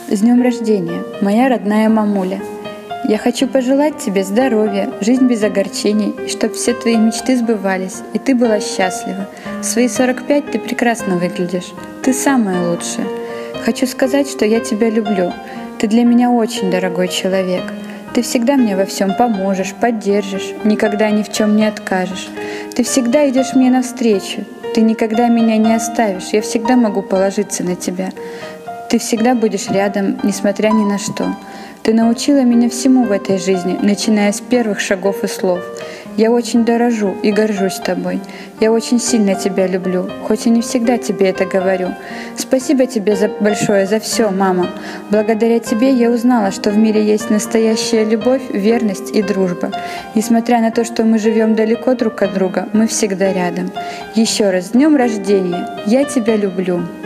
С днем рождения, моя родная мамуля! Я хочу пожелать тебе здоровья, жизнь без огорчений, и чтобы все твои мечты сбывались, и ты была счастлива. В свои 45 ты прекрасно выглядишь. Ты самая лучшая. Хочу сказать, что я тебя люблю. Ты для меня очень дорогой человек. Ты всегда мне во всем поможешь, поддержишь, никогда ни в чем не откажешь. Ты всегда идешь мне навстречу. Ты никогда меня не оставишь. Я всегда могу положиться на тебя. Ты всегда будешь рядом, несмотря ни на что. Ты научила меня всему в этой жизни, начиная с первых шагов и слов. Я очень дорожу и горжусь тобой. Я очень сильно тебя люблю, хоть и не всегда тебе это говорю. Спасибо тебе большое за все, мама. Благодаря тебе я узнала, что в мире есть настоящая любовь, верность и дружба. Несмотря на то, что мы живем далеко друг от друга, мы всегда рядом. Еще раз, с днем рождения! Я тебя люблю!